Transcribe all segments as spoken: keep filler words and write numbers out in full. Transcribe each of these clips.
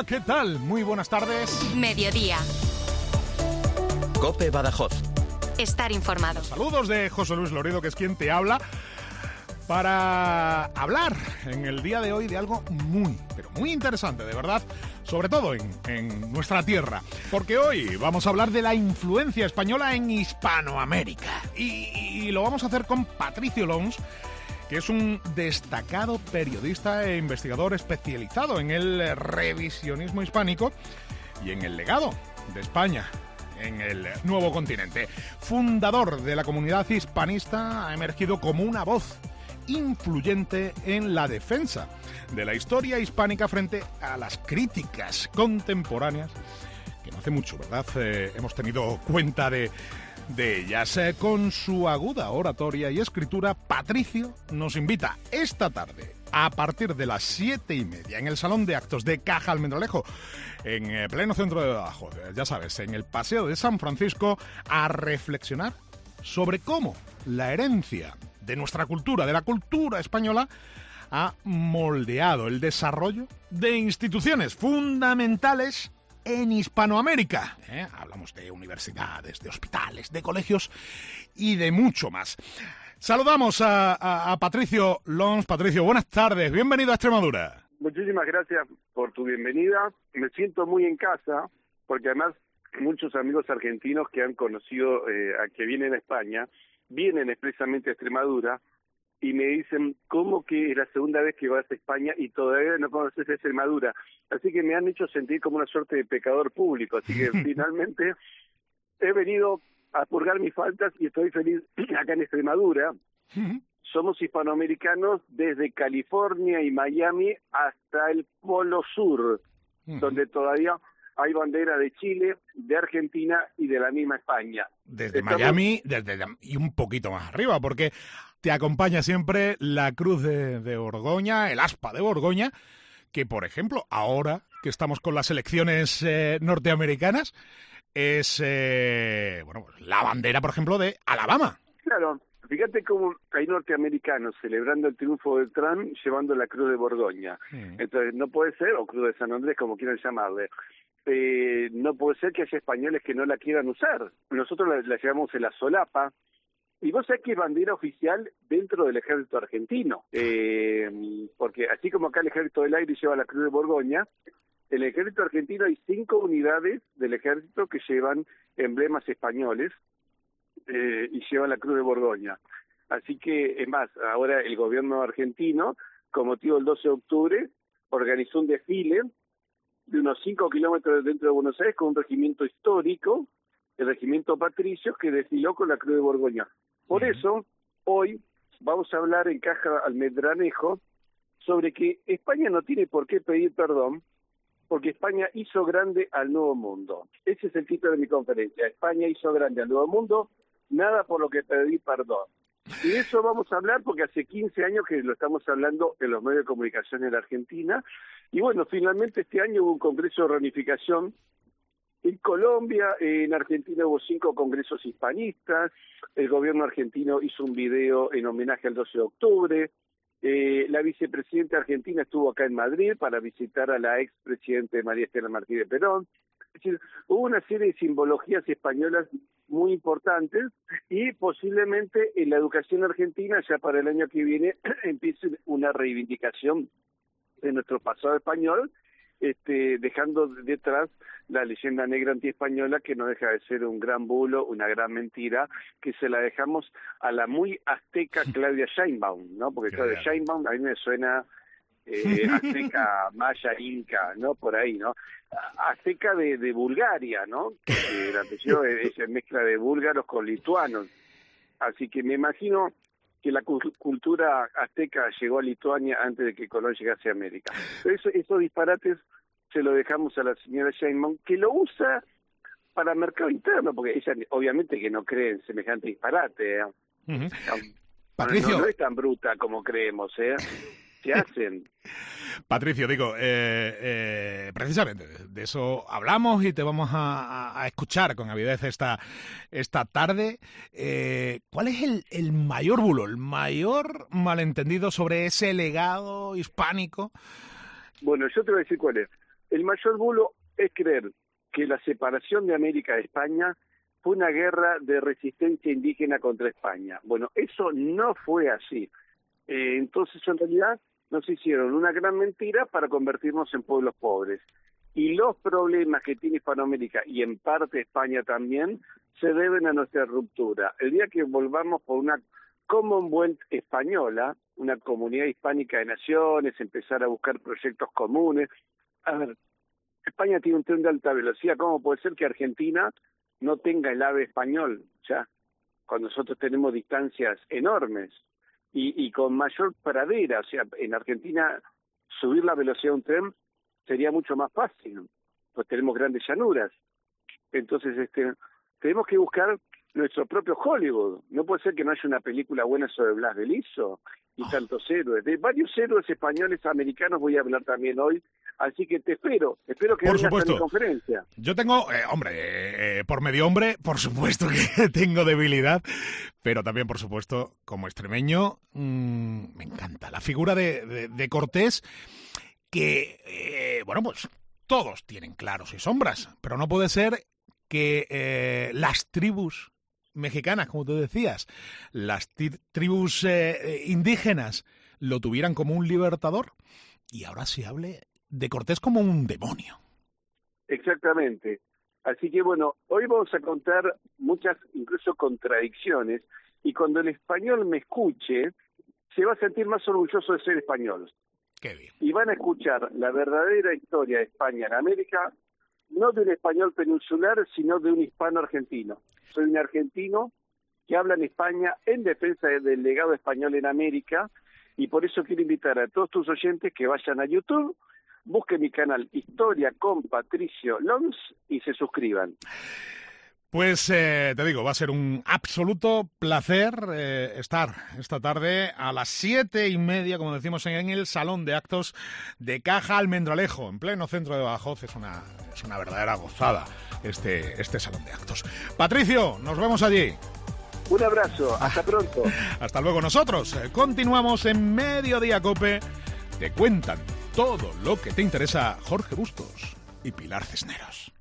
Hola, ¿qué tal? Muy buenas tardes. Mediodía. COPE Badajoz. Estar informado. Saludos de José Luis Loredo, que es quien te habla, para hablar en el día de hoy de algo muy, pero muy interesante, de verdad, sobre todo en, en nuestra tierra. Porque hoy vamos a hablar de la influencia española en Hispanoamérica. Y, y lo vamos a hacer con Patricio Lons, que es un destacado periodista e investigador especializado en el revisionismo hispánico y en el legado de España en el nuevo continente. Fundador de la comunidad hispanista, ha emergido como una voz influyente en la defensa de la historia hispánica frente a las críticas contemporáneas, que no hace mucho, ¿verdad? Eh, hemos tenido cuenta de... de ellas. Eh, con su aguda oratoria y escritura, Patricio nos invita esta tarde, a partir de las siete y media, en el Salón de Actos de Caja Almendralejo, en eh, pleno centro de Badajoz, eh, ya sabes, en el Paseo de San Francisco, a reflexionar sobre cómo la herencia de nuestra cultura, de la cultura española, ha moldeado el desarrollo de instituciones fundamentales en Hispanoamérica. ¿Eh? Hablamos de universidades, de hospitales, de colegios y de mucho más. Saludamos a, a, a Patricio Lons. Patricio, buenas tardes. Bienvenido a Extremadura. Muchísimas gracias por tu bienvenida. Me siento muy en casa, porque además muchos amigos argentinos que han conocido, eh, a que vienen a España, vienen expresamente a Extremadura y me dicen, ¿cómo que es la segunda vez que vas a España y todavía no conoces Extremadura? Así que me han hecho sentir como una suerte de pecador público. Así que finalmente he venido a purgar mis faltas y estoy feliz acá en Extremadura. Somos hispanoamericanos desde California y Miami hasta el Polo Sur, donde todavía hay bandera de Chile, de Argentina y de la misma España. Desde Estamos... Miami desde, y un poquito más arriba, porque te acompaña siempre la Cruz de, de Borgoña, el aspa de Borgoña, que, por ejemplo, ahora que estamos con las elecciones eh, norteamericanas, es eh, bueno, la bandera, por ejemplo, de Alabama. Claro, fíjate cómo hay norteamericanos celebrando el triunfo de Trump llevando la Cruz de Borgoña. Mm. Entonces, no puede ser, o Cruz de San Andrés, como quieran llamarle, eh, no puede ser que haya españoles que no la quieran usar. Nosotros la, la llevamos en la solapa. Y vos sabés que es bandera oficial dentro del ejército argentino, eh, porque así como acá el ejército del aire lleva la Cruz de Borgoña, en el ejército argentino hay cinco unidades del ejército que llevan emblemas españoles eh, y llevan la Cruz de Borgoña. Así que, es más, ahora el gobierno argentino, con motivo del doce de octubre, organizó un desfile de unos cinco kilómetros dentro de Buenos Aires con un regimiento histórico, el regimiento Patricios, que desfiló con la Cruz de Borgoña. Por eso, hoy vamos a hablar en Caja Almendralejo sobre que España no tiene por qué pedir perdón, porque España hizo grande al Nuevo Mundo. Ese es el título de mi conferencia. España hizo grande al Nuevo Mundo, nada por lo que pedir perdón. Y de eso vamos a hablar porque hace quince años que lo estamos hablando en los medios de comunicación en la Argentina. Y bueno, finalmente este año hubo un congreso de reunificación en Colombia, en Argentina hubo cinco congresos hispanistas, el gobierno argentino hizo un video en homenaje al doce de octubre, eh, la vicepresidenta argentina estuvo acá en Madrid para visitar a la expresidente María Estela Martínez Perón. Es decir, hubo una serie de simbologías españolas muy importantes y posiblemente en la educación argentina ya para el año que viene empiece una reivindicación de nuestro pasado español, Este, dejando detrás la leyenda negra antiespañola, que no deja de ser un gran bulo, una gran mentira, que se la dejamos a la muy azteca Claudia Sheinbaum, ¿no? Porque Claudia Sheinbaum a mí me suena eh, azteca, maya, inca, ¿no? Por ahí, ¿no? Azteca de, de Bulgaria, ¿no? Que el apellido es, es mezcla de búlgaros con lituanos. Así que me imagino que la cultura azteca llegó a Lituania antes de que Colón llegase a América. Pero eso, esos disparates se lo dejamos a la señora Sheinbaum, que lo usa para mercado interno, porque ella obviamente que no cree en semejante disparate. ¿eh? Uh-huh. No, Patricio. No, no es tan bruta como creemos, ¿eh? Se hacen. Patricio, digo, eh, eh, precisamente de eso hablamos y te vamos a, a escuchar con avidez esta, esta tarde. Eh, ¿Cuál es el, el mayor bulo, el mayor malentendido sobre ese legado hispánico? Bueno, yo te voy a decir cuál es. el mayor bulo es creer que la separación de América de España fue una guerra de resistencia indígena contra España. Bueno, eso no fue así. Eh, entonces, en realidad, nos hicieron una gran mentira para convertirnos en pueblos pobres. Y los problemas que tiene Hispanoamérica, y en parte España también, se deben a nuestra ruptura. El día que volvamos por una Commonwealth española, una comunidad hispánica de naciones, empezar a buscar proyectos comunes. A ver, España tiene un tren de alta velocidad. ¿Cómo puede ser que Argentina no tenga el AVE español? Ya, cuando nosotros tenemos distancias enormes y, y con mayor pradera. O sea, en Argentina subir la velocidad de un tren sería mucho más fácil, pues tenemos grandes llanuras. Entonces, este, tenemos que buscar nuestro propio Hollywood. No puede ser que no haya una película buena sobre Blas de Liso y tantos héroes. De varios héroes españoles americanos voy a hablar también hoy, así que te espero, espero que vengas a mi conferencia. Yo tengo, eh, hombre, eh, por medio hombre, por supuesto que tengo debilidad, pero también, por supuesto, como extremeño, mmm, me encanta la figura de, de, de Cortés, que, eh, bueno, pues todos tienen claros y sombras, pero no puede ser que eh, las tribus mexicanas, como tú decías, las tribus eh, indígenas lo tuvieran como un libertador y ahora se hable de Cortés como un demonio. Exactamente. Así que bueno, hoy vamos a contar muchas incluso contradicciones y cuando el español me escuche se va a sentir más orgulloso de ser español. Qué bien. Y van a escuchar la verdadera historia de España en América, no de un español peninsular, sino de un hispano argentino. Soy un argentino que habla en España en defensa del legado español en América y por eso quiero invitar a todos tus oyentes que vayan a YouTube, busquen mi canal Historia con Patricio Lons y se suscriban. Pues eh, te digo, va a ser un absoluto placer eh, estar esta tarde a las siete y media, como decimos, en el Salón de Actos de Caja Almendralejo, en pleno centro de Badajoz. Es una, es una verdadera gozada este, este Salón de Actos. Patricio, nos vemos allí. Un abrazo, hasta pronto. Hasta luego. Nosotros eh, continuamos en Mediodía Cope. Te cuentan todo lo que te interesa Jorge Bustos y Pilar Cisneros.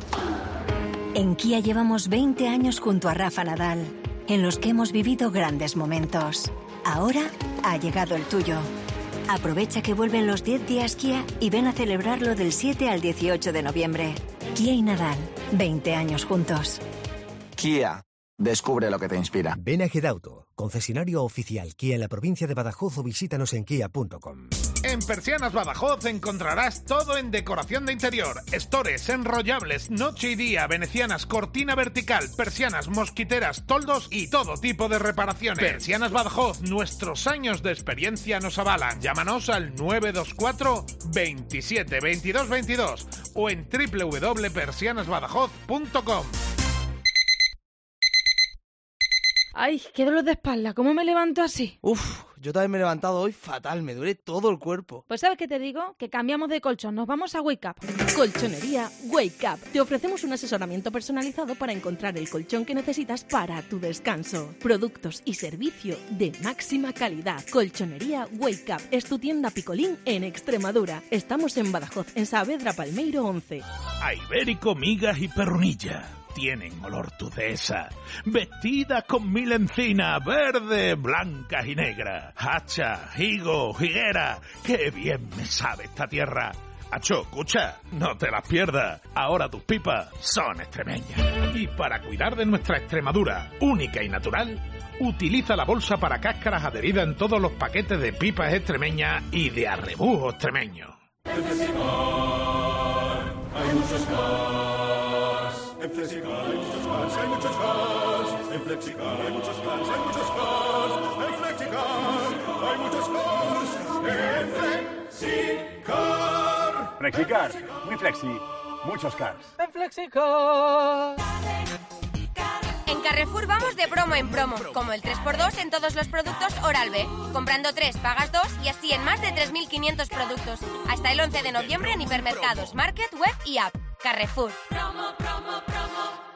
En Kia llevamos veinte años junto a Rafa Nadal, en los que hemos vivido grandes momentos. Ahora ha llegado el tuyo. Aprovecha que vuelven los diez días Kia y ven a celebrarlo del siete al dieciocho de noviembre. Kia y Nadal, veinte años juntos. Kia, descubre lo que te inspira. Ven a Gedauto, concesionario oficial Kia en la provincia de Badajoz o visítanos en kia punto com. En Persianas Badajoz encontrarás todo en decoración de interior, estores, enrollables, noche y día, venecianas, cortina vertical, persianas, mosquiteras, toldos y todo tipo de reparaciones. Persianas Badajoz, nuestros años de experiencia nos avalan. Llámanos al nueve dos cuatro, veintisiete, veintidós, veintidós o en doble u doble u doble punto persianas badajoz punto com. Ay, qué dolor de espalda, ¿cómo me levanto así? Uf, yo también me he levantado hoy fatal, me duele todo el cuerpo. Pues ¿sabes qué te digo? Que cambiamos de colchón, nos vamos a Wake Up. Colchonería Wake Up. Te ofrecemos un asesoramiento personalizado para encontrar el colchón que necesitas para tu descanso. Productos y servicio de máxima calidad. Colchonería Wake Up es tu tienda Picolín en Extremadura. Estamos en Badajoz, en Saavedra Palmeiro once. A Ibérico, migas y perrunilla. Tienen olor tu dehesa, vestida con mil encinas, verde, blancas y negras, hacha, higo, higuera, qué bien me sabe esta tierra. Acho, escucha, no te las pierdas, ahora tus pipas son extremeñas. Y para cuidar de nuestra Extremadura, única y natural, utiliza la bolsa para cáscaras adherida en todos los paquetes de pipas extremeñas y de arrebujo extremeño. En Flexicar hay muchos más. En Flexicar hay muchos más, hay muchos más. En Flexicar hay muchos más, hay muchos más. En Flexicar hay muchos más. En Flexicar. Flexicar, muy flexi, muchos cars. En Flexicar. En Carrefour vamos de promo en promo, como el tres por dos en todos los productos Oral-B. Comprando tres, pagas dos y así en más de tres mil quinientos productos. Hasta el once de noviembre en hipermercados, market, web y app. Carrefour. Promo, promo, promo.